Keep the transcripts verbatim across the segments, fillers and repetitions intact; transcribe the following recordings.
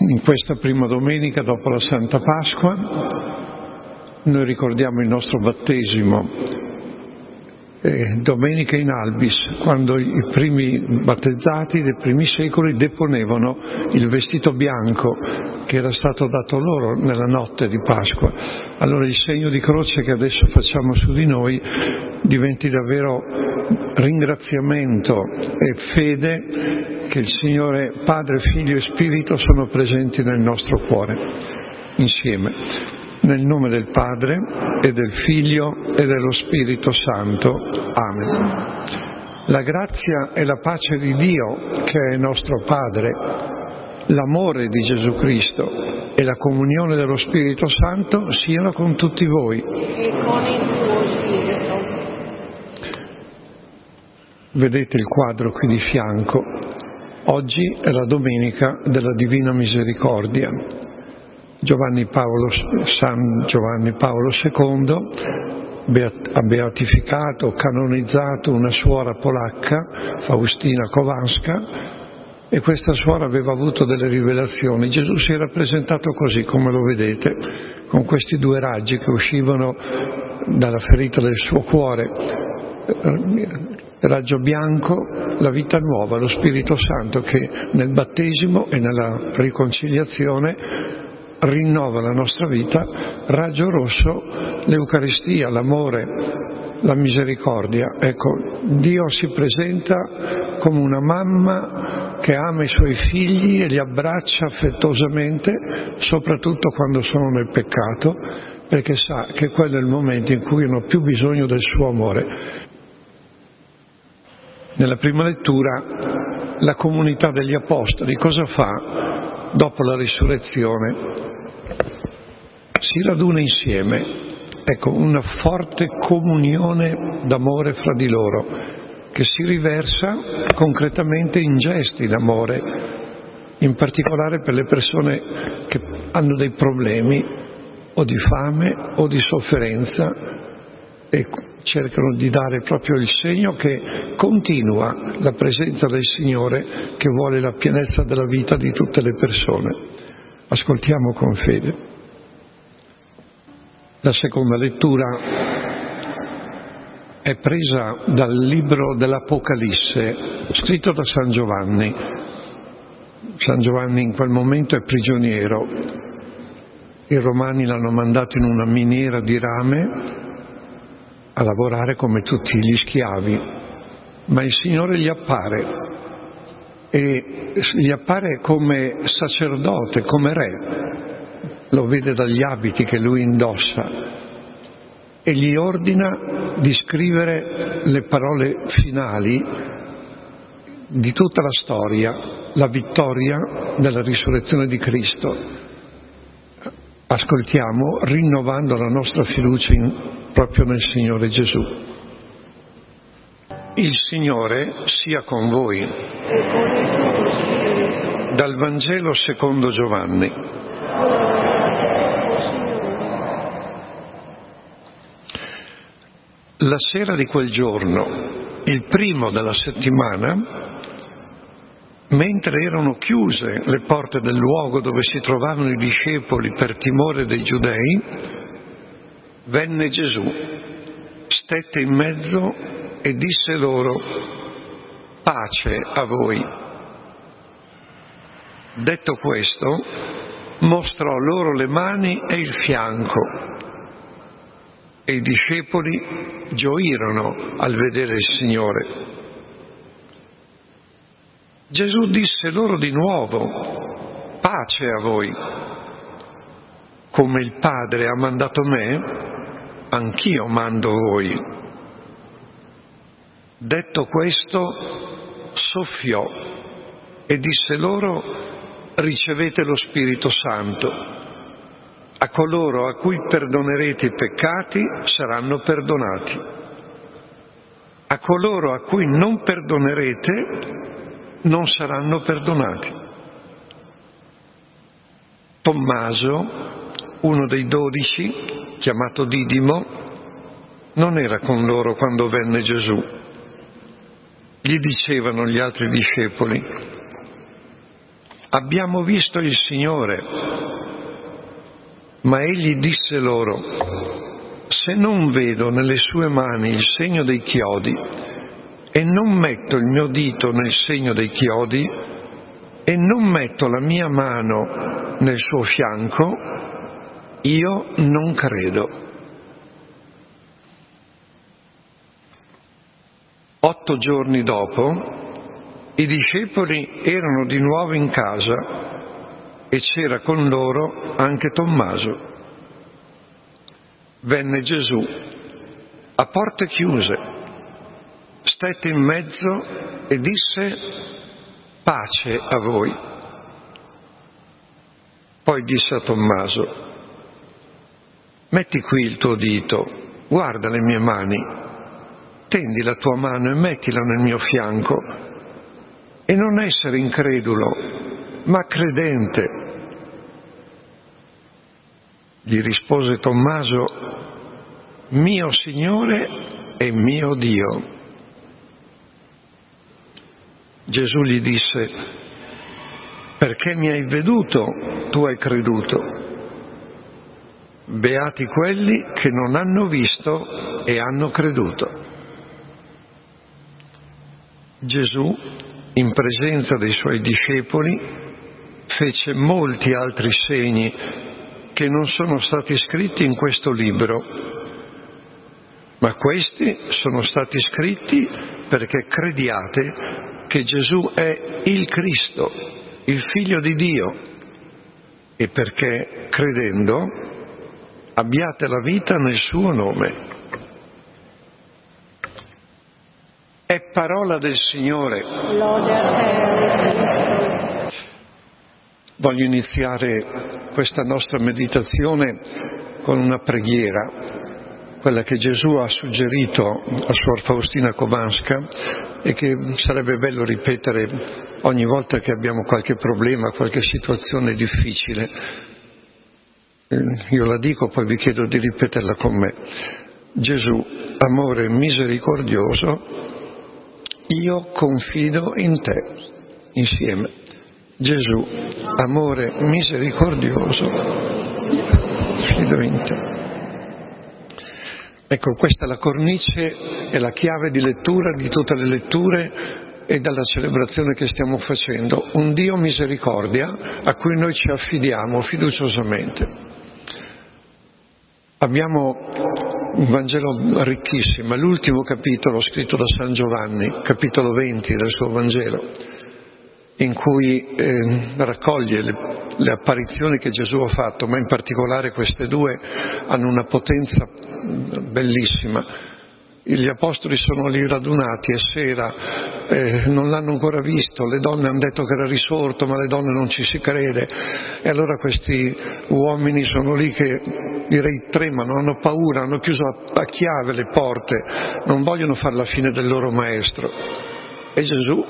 In questa prima domenica dopo la Santa Pasqua noi ricordiamo il nostro battesimo, eh, domenica in albis, quando i primi battezzati dei primi secoli deponevano il vestito bianco che era stato dato loro nella notte di Pasqua. Allora il segno di croce che adesso facciamo su di noi diventi davvero ringraziamento e fede che il Signore Padre, Figlio e Spirito sono presenti nel nostro cuore, insieme, nel nome del Padre e del Figlio e dello Spirito Santo. Amen. La grazia e la pace di Dio, che è nostro Padre, l'amore di Gesù Cristo e la comunione dello Spirito Santo siano con tutti voi. E con il tuo spirito. Vedete il quadro qui di fianco. Oggi è la domenica della Divina Misericordia. Giovanni Paolo, San Giovanni Paolo secondo ha beatificato, canonizzato una suora polacca, Faustina Kowalska, e questa suora aveva avuto delle rivelazioni. Gesù si era presentato così, come lo vedete, con questi due raggi che uscivano dalla ferita del suo cuore. Raggio bianco, la vita nuova, lo Spirito Santo che nel battesimo e nella riconciliazione rinnova la nostra vita. Raggio rosso, l'Eucaristia, l'amore, la misericordia. Ecco, Dio si presenta come una mamma che ama i suoi figli e li abbraccia affettuosamente, soprattutto quando sono nel peccato, perché sa che quello è il momento in cui hanno più bisogno del suo amore. Nella prima lettura la comunità degli Apostoli cosa fa dopo la risurrezione? Si raduna insieme, ecco, una forte comunione d'amore fra di loro che si riversa concretamente in gesti d'amore, in particolare per le persone che hanno dei problemi o di fame o di sofferenza e cercano di dare proprio il segno che continua la presenza del Signore che vuole la pienezza della vita di tutte le persone. Ascoltiamo con fede. La seconda lettura è presa dal libro dell'Apocalisse, scritto da San Giovanni. San Giovanni in quel momento è prigioniero. I romani l'hanno mandato in una miniera di rame a lavorare come tutti gli schiavi, ma il Signore gli appare e gli appare come sacerdote, come re, lo vede dagli abiti che lui indossa e gli ordina di scrivere le parole finali di tutta la storia, la vittoria della risurrezione di Cristo. Ascoltiamo rinnovando la nostra fiducia in proprio nel Signore Gesù. Il Signore sia con voi. Dal Vangelo secondo Giovanni. La sera di quel giorno, il primo della settimana, mentre erano chiuse le porte del luogo dove si trovavano i discepoli per timore dei giudei, venne Gesù, stette in mezzo e disse loro: pace a voi. Detto questo, mostrò loro le mani e il fianco, e i discepoli gioirono al vedere il Signore. Gesù disse loro di nuovo: pace a voi. Come il Padre ha mandato me, anch'io mando voi. Detto questo, soffiò e disse loro: ricevete lo Spirito Santo. A coloro a cui perdonerete i peccati saranno perdonati. A coloro a cui non perdonerete non saranno perdonati. Tommaso, uno dei dodici, chiamato Didimo, non era con loro quando venne Gesù. Gli dicevano gli altri discepoli: abbiamo visto il Signore. Ma egli disse loro: se non vedo nelle sue mani il segno dei chiodi e non metto il mio dito nel segno dei chiodi e non metto la mia mano nel suo fianco, io non credo. Otto giorni dopo, i discepoli erano di nuovo in casa e c'era con loro anche Tommaso. Venne Gesù a porte chiuse, stette in mezzo e disse: pace a voi. Poi disse a Tommaso: metti qui il tuo dito, guarda le mie mani, tendi la tua mano e mettila nel mio fianco, e non essere incredulo, ma credente. Gli rispose Tommaso: mio Signore e mio Dio. Gesù gli disse: perché mi hai veduto, tu hai creduto. Beati quelli che non hanno visto e hanno creduto. Gesù, in presenza dei suoi discepoli, fece molti altri segni che non sono stati scritti in questo libro, ma questi sono stati scritti perché crediate che Gesù è il Cristo, il Figlio di Dio, e perché, credendo, abbiate la vita nel suo nome. È parola del Signore. Lode a te, Cristo. Voglio iniziare questa nostra meditazione con una preghiera, quella che Gesù ha suggerito a Suor Faustina Kowalska e che sarebbe bello ripetere ogni volta che abbiamo qualche problema, qualche situazione difficile. Io la dico, poi vi chiedo di ripeterla con me. Gesù, amore misericordioso, io confido in te. Insieme. Gesù, amore misericordioso, confido in te. Ecco, questa è la cornice e la chiave di lettura di tutte le letture e dalla celebrazione che stiamo facendo. Un Dio misericordia a cui noi ci affidiamo fiduciosamente. Abbiamo un Vangelo ricchissimo, l'ultimo capitolo scritto da San Giovanni, capitolo venti del suo Vangelo, in cui eh, raccoglie le, le apparizioni che Gesù ha fatto, ma in particolare queste due hanno una potenza bellissima. Gli apostoli sono lì radunati e sera eh, non l'hanno ancora visto, le donne hanno detto che era risorto, ma le donne non ci si crede, e allora questi uomini sono lì che direi tremano, hanno paura, hanno chiuso a, a chiave le porte, non vogliono fare la fine del loro maestro. E Gesù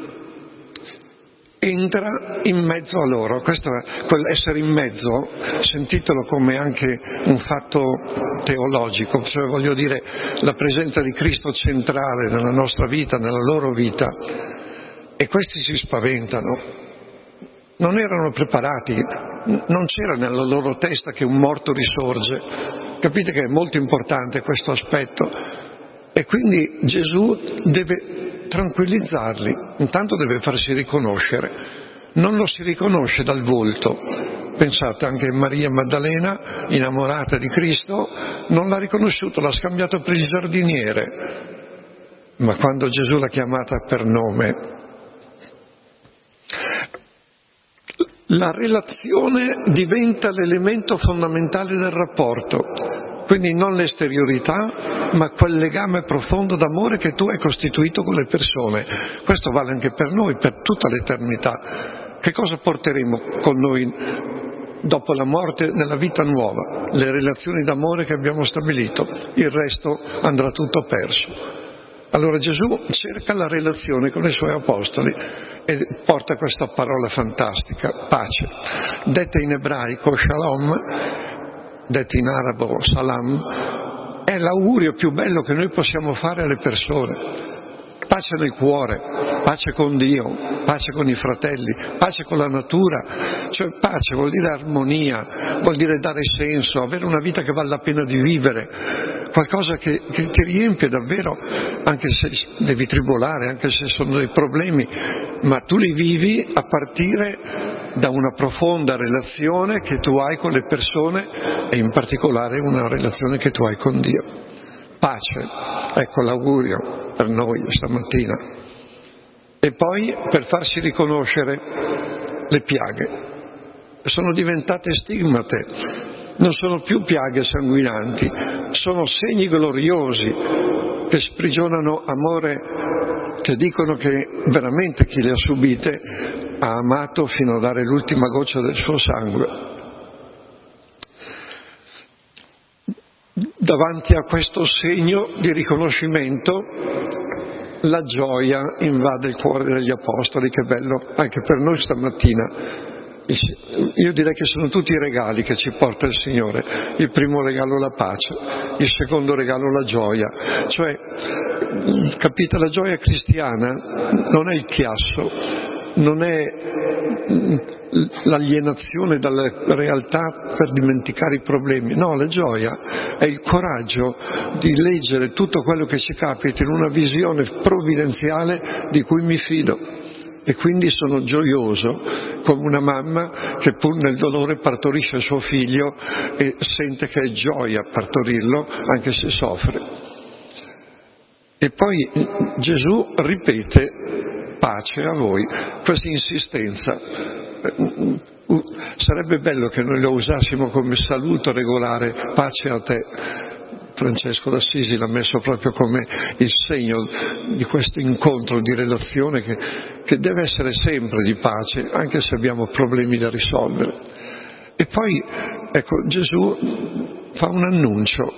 entra in mezzo a loro. Questo, quell'essere in mezzo, sentitelo come anche un fatto teologico, cioè voglio dire la presenza di Cristo centrale nella nostra vita, nella loro vita, e questi si spaventano, non erano preparati, non c'era nella loro testa che un morto risorge. Capite che è molto importante questo aspetto, e quindi Gesù deve tranquillizzarli, intanto deve farsi riconoscere, non lo si riconosce dal volto. Pensate, anche Maria Maddalena, innamorata di Cristo, non l'ha riconosciuto, l'ha scambiato per il giardiniere, ma quando Gesù l'ha chiamata per nome, la relazione diventa l'elemento fondamentale del rapporto. Quindi non l'esteriorità, ma quel legame profondo d'amore che tu hai costituito con le persone. Questo vale anche per noi, per tutta l'eternità. Che cosa porteremo con noi dopo la morte nella vita nuova? Le relazioni d'amore che abbiamo stabilito. Il resto andrà tutto perso. Allora Gesù cerca la relazione con i suoi apostoli e porta questa parola fantastica, pace. Detta in ebraico shalom, detto in arabo salam, è l'augurio più bello che noi possiamo fare alle persone. Pace pace nel cuore, pace con Dio, pace con i fratelli, pace con la natura. Cioè pace vuol dire armonia, vuol dire dare senso, avere una vita che vale la pena di vivere, qualcosa che, che ti riempie davvero, anche se devi tribolare, anche se sono dei problemi, ma tu li vivi a partire da una profonda relazione che tu hai con le persone e in particolare una relazione che tu hai con Dio. Pace, ecco l'augurio per noi stamattina. E poi per farsi riconoscere le piaghe. Sono diventate stigmate, non sono più piaghe sanguinanti, sono segni gloriosi che sprigionano amore, che dicono che veramente chi le ha subite ha amato fino a dare l'ultima goccia del suo sangue. Davanti a questo segno di riconoscimento la gioia invade il cuore degli apostoli. Che bello anche per noi stamattina. Io direi che sono tutti i regali che ci porta il Signore. Il primo regalo la pace, il secondo regalo la gioia. Cioè, capite, la gioia cristiana non è il chiasso, non è l'alienazione dalla realtà per dimenticare i problemi. No, la gioia è il coraggio di leggere tutto quello che ci capita in una visione provvidenziale di cui mi fido. E quindi sono gioioso come una mamma che pur nel dolore partorisce suo figlio e sente che è gioia partorirlo anche se soffre. E poi Gesù ripete pace a voi, questa insistenza. Sarebbe bello che noi lo usassimo come saluto regolare, pace a te. Francesco d'Assisi l'ha messo proprio come il segno di questo incontro di relazione che, che deve essere sempre di pace, anche se abbiamo problemi da risolvere. E poi, ecco, Gesù fa un annuncio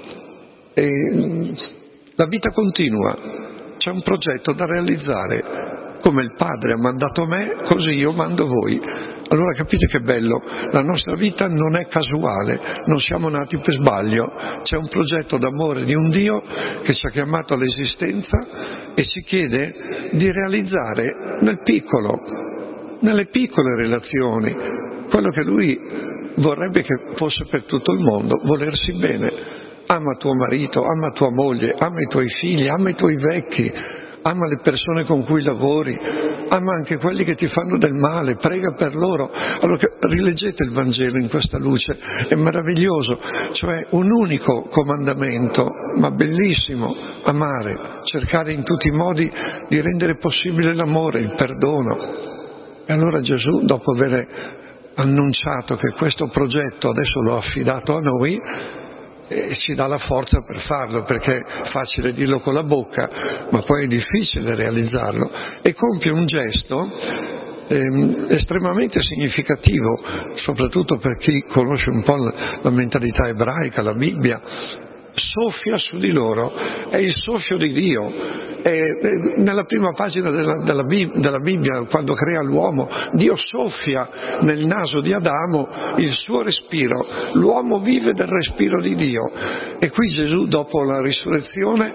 e la vita continua, c'è un progetto da realizzare. Come il Padre ha mandato me, così io mando voi. Allora capite che bello, la nostra vita non è casuale, non siamo nati per sbaglio, c'è un progetto d'amore di un Dio che ci ha chiamato all'esistenza e ci chiede di realizzare nel piccolo, nelle piccole relazioni, quello che Lui vorrebbe che fosse per tutto il mondo, volersi bene. Ama tuo marito, ama tua moglie, ama i tuoi figli, ama i tuoi vecchi, ama le persone con cui lavori, ama anche quelli che ti fanno del male, prega per loro. Allora rileggete il Vangelo in questa luce, è meraviglioso, cioè un unico comandamento, ma bellissimo, amare, cercare in tutti i modi di rendere possibile l'amore, il perdono. E allora Gesù, dopo aver annunciato che questo progetto adesso lo ha affidato a noi, e ci dà la forza per farlo, perché è facile dirlo con la bocca, ma poi è difficile realizzarlo, e compie un gesto ehm, estremamente significativo, soprattutto per chi conosce un po' la, la mentalità ebraica, la Bibbia. Soffia su di loro, è il soffio di Dio. E nella prima pagina della, della, della Bibbia, quando crea l'uomo, Dio soffia nel naso di Adamo il suo respiro. L'uomo vive del respiro di Dio. E qui Gesù, dopo la risurrezione,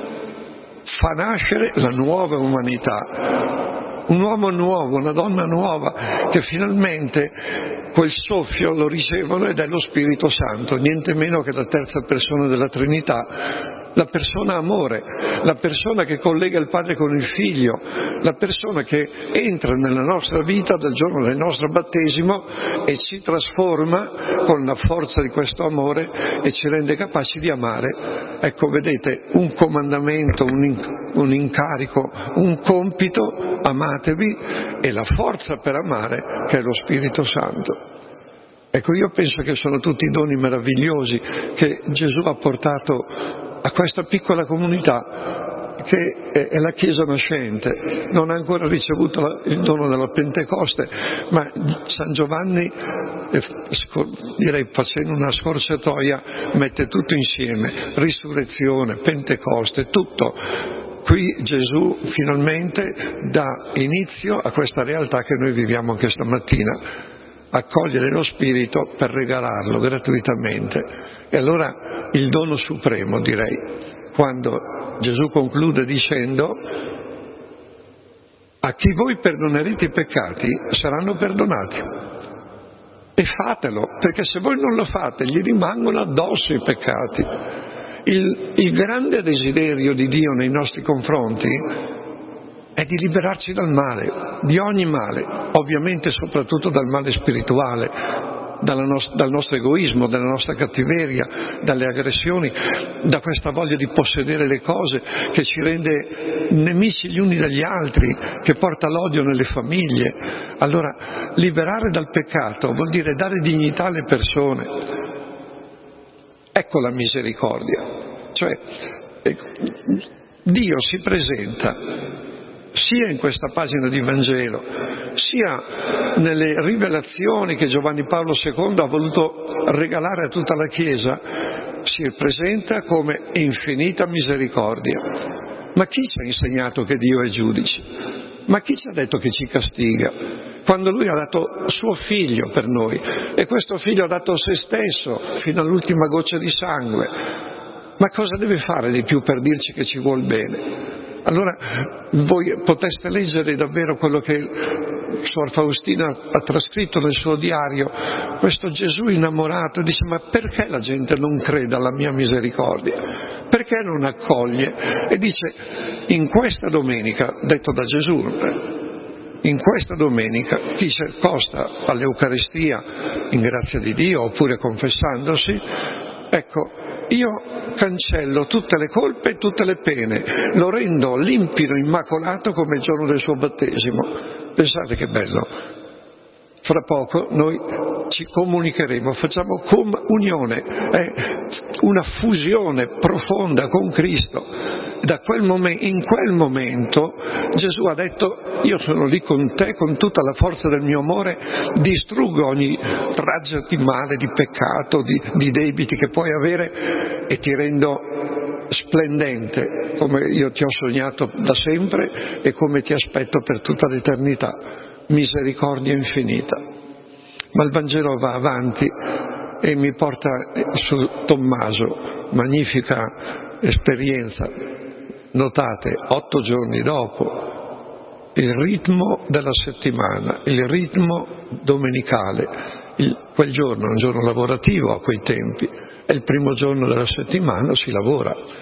fa nascere la nuova umanità. Un uomo nuovo, una donna nuova, che finalmente quel soffio lo ricevono ed è lo Spirito Santo, niente meno che la terza persona della Trinità, la persona amore, la persona che collega il Padre con il Figlio, la persona che entra nella nostra vita dal giorno del nostro battesimo e ci trasforma con la forza di questo amore e ci rende capaci di amare. Ecco, vedete, un comandamento, un, in, un incarico, un compito, amatevi, e la forza per amare che è lo Spirito Santo. Ecco, io penso che sono tutti doni meravigliosi che Gesù ha portato a questa piccola comunità che è la Chiesa nascente. Non ha ancora ricevuto la, il dono della Pentecoste, ma San Giovanni, eh, direi facendo una scorciatoia, mette tutto insieme, risurrezione, Pentecoste, tutto. Qui Gesù finalmente dà inizio a questa realtà che noi viviamo anche stamattina, accogliere lo Spirito per regalarlo gratuitamente. E allora il dono supremo, direi, quando Gesù conclude dicendo a chi voi perdonerete i peccati saranno perdonati. E fatelo, perché se voi non lo fate gli rimangono addosso i peccati. Il, il grande desiderio di Dio nei nostri confronti è di liberarci dal male, di ogni male, ovviamente soprattutto dal male spirituale, dalla nos- dal nostro egoismo, dalla nostra cattiveria, dalle aggressioni, da questa voglia di possedere le cose che ci rende nemici gli uni dagli altri, che porta l'odio nelle famiglie. Allora, liberare dal peccato vuol dire dare dignità alle persone. Ecco la misericordia. Cioè, Dio si presenta sia in questa pagina di Vangelo, sia nelle rivelazioni che Giovanni Paolo secondo ha voluto regalare a tutta la Chiesa, si presenta come infinita misericordia. Ma chi ci ha insegnato che Dio è giudice? Ma chi ci ha detto che ci castiga? Quando Lui ha dato suo figlio per noi, e questo figlio ha dato se stesso fino all'ultima goccia di sangue, ma cosa deve fare di più per dirci che ci vuol bene? Allora voi poteste leggere davvero quello che Suor Faustina ha trascritto nel suo diario, questo Gesù innamorato, dice: ma perché la gente non crede alla mia misericordia? Perché non accoglie? E dice: in questa domenica, detto da Gesù, in questa domenica chi si accosta all'Eucaristia in grazia di Dio oppure confessandosi, ecco, io cancello tutte le colpe e tutte le pene, lo rendo limpido, immacolato come il giorno del suo battesimo. Pensate che bello. Fra poco noi ci comunicheremo, facciamo comunione, eh, una fusione profonda con Cristo. Da quel momento, in quel momento Gesù ha detto: io sono lì con te, con tutta la forza del mio amore, distruggo ogni traccia di male, di peccato, di, di debiti che puoi avere e ti rendo splendente come io ti ho sognato da sempre e come ti aspetto per tutta l'eternità. Misericordia infinita. Ma il Vangelo va avanti e mi porta su Tommaso, magnifica esperienza. Notate, otto giorni dopo, il ritmo della settimana, il ritmo domenicale, il, quel giorno è un giorno lavorativo a quei tempi, è il primo giorno della settimana, si lavora.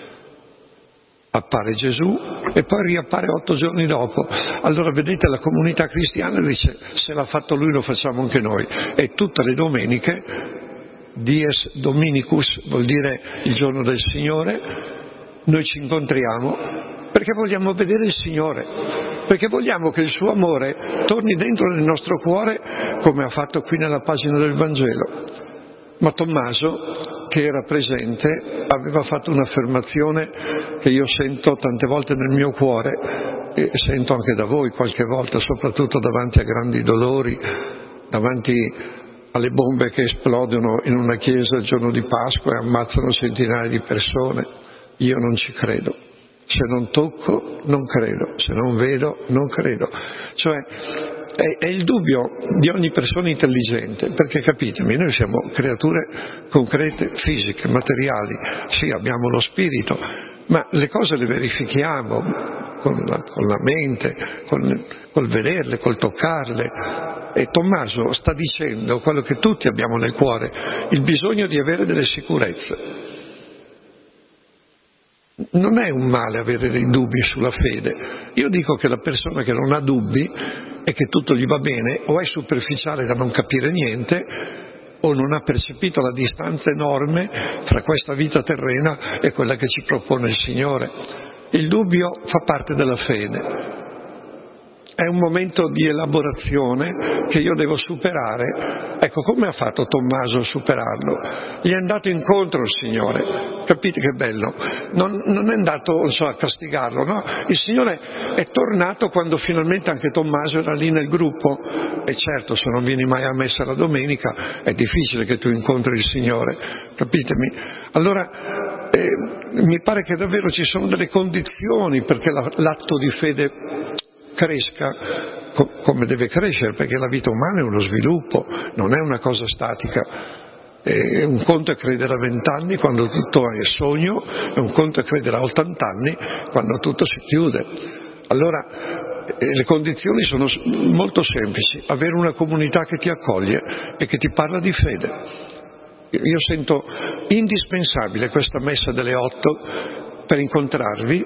Appare Gesù e poi riappare otto giorni dopo. Allora vedete, la comunità cristiana dice: se l'ha fatto lui lo facciamo anche noi. E tutte le domeniche, Dies Dominicus vuol dire il giorno del Signore, noi ci incontriamo perché vogliamo vedere il Signore, perché vogliamo che il suo amore torni dentro nel nostro cuore, come ha fatto qui nella pagina del Vangelo. Ma Tommaso, che era presente, aveva fatto un'affermazione che io sento tante volte nel mio cuore e sento anche da voi qualche volta, soprattutto davanti a grandi dolori, davanti alle bombe che esplodono in una chiesa il giorno di Pasqua e ammazzano centinaia di persone. Io non ci credo. Se non tocco, non credo. Se non vedo, non credo. Cioè, è, è il dubbio di ogni persona intelligente, perché capitemi, noi siamo creature concrete, fisiche, materiali. Sì, abbiamo lo spirito, ma le cose le verifichiamo con la, con la mente, con, col vederle, col toccarle. E Tommaso sta dicendo quello che tutti abbiamo nel cuore, il bisogno di avere delle sicurezze. Non è un male avere dei dubbi sulla fede. Io dico che la persona che non ha dubbi e che tutto gli va bene o è superficiale da non capire niente o non ha percepito la distanza enorme fra questa vita terrena e quella che ci propone il Signore. Il dubbio fa parte della fede. È un momento di elaborazione che io devo superare. Ecco, come ha fatto Tommaso a superarlo? Gli è andato incontro il Signore. Capite che bello? Non, non è andato, non so, a castigarlo, no? Il Signore è tornato quando finalmente anche Tommaso era lì nel gruppo. E certo, se non vieni mai a messa la domenica è difficile che tu incontri il Signore. Capitemi? Allora, eh, mi pare che davvero ci sono delle condizioni perché la, l'atto di fede cresca co- come deve crescere, perché la vita umana è uno sviluppo, non è una cosa statica. E un conto è credere a vent'anni quando tutto è sogno, e un conto è credere a ottanta anni quando tutto si chiude. Allora e le condizioni sono molto semplici: avere una comunità che ti accoglie e che ti parla di fede. Io sento indispensabile questa messa delle otto per incontrarvi,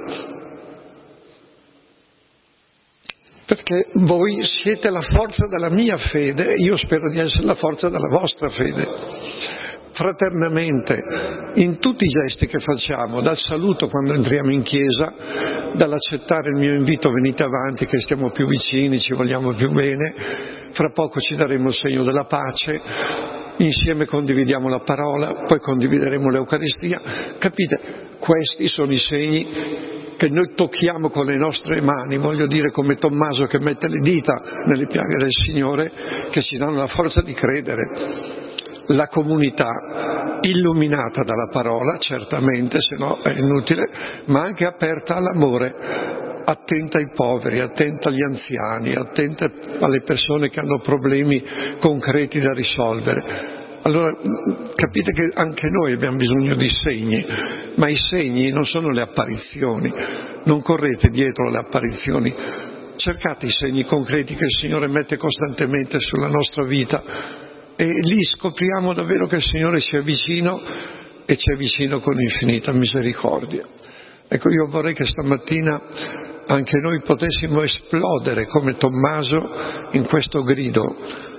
perché voi siete la forza della mia fede e io spero di essere la forza della vostra fede. Fraternamente, in tutti i gesti che facciamo, dal saluto quando entriamo in chiesa, dall'accettare il mio invito venite avanti che stiamo più vicini, ci vogliamo più bene, fra poco ci daremo il segno della pace, insieme condividiamo la parola, poi condivideremo l'Eucaristia. Capite? Questi sono i segni che noi tocchiamo con le nostre mani, voglio dire come Tommaso che mette le dita nelle piaghe del Signore, che ci danno la forza di credere. La comunità illuminata dalla parola, certamente, se no è inutile, ma anche aperta all'amore, attenta ai poveri, attenta agli anziani, attenta alle persone che hanno problemi concreti da risolvere. Allora capite che anche noi abbiamo bisogno di segni, ma i segni non sono le apparizioni, non correte dietro le apparizioni, cercate i segni concreti che il Signore mette costantemente sulla nostra vita. E lì scopriamo davvero che il Signore ci è vicino e ci è vicino con infinita misericordia. Ecco, io vorrei che stamattina anche noi potessimo esplodere come Tommaso in questo grido: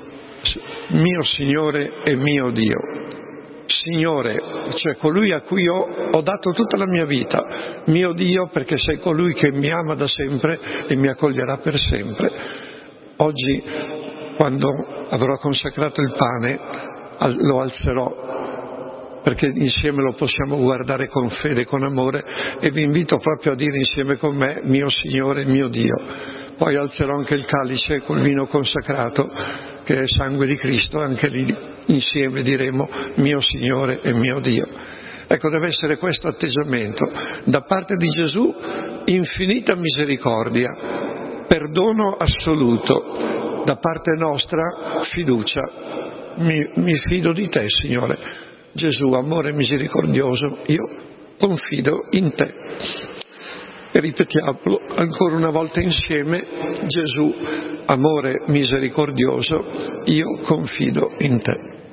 mio Signore e mio Dio. Signore, cioè colui a cui ho, ho dato tutta la mia vita, mio Dio, perché sei colui che mi ama da sempre e mi accoglierà per sempre. Oggi, quando avrò consacrato il pane, lo alzerò, perché insieme lo possiamo guardare con fede e con amore, e vi invito proprio a dire insieme con me: mio Signore, mio Dio. Poi alzerò anche il calice col vino consacrato, che è sangue di Cristo, anche lì insieme diremo: mio Signore e mio Dio. Ecco, deve essere questo atteggiamento da parte di Gesù: infinita misericordia, perdono assoluto. Da parte nostra fiducia, mi, mi fido di te, Signore. Gesù, amore misericordioso, io confido in te. E ripetiamolo ancora una volta insieme: Gesù, amore misericordioso, io confido in te.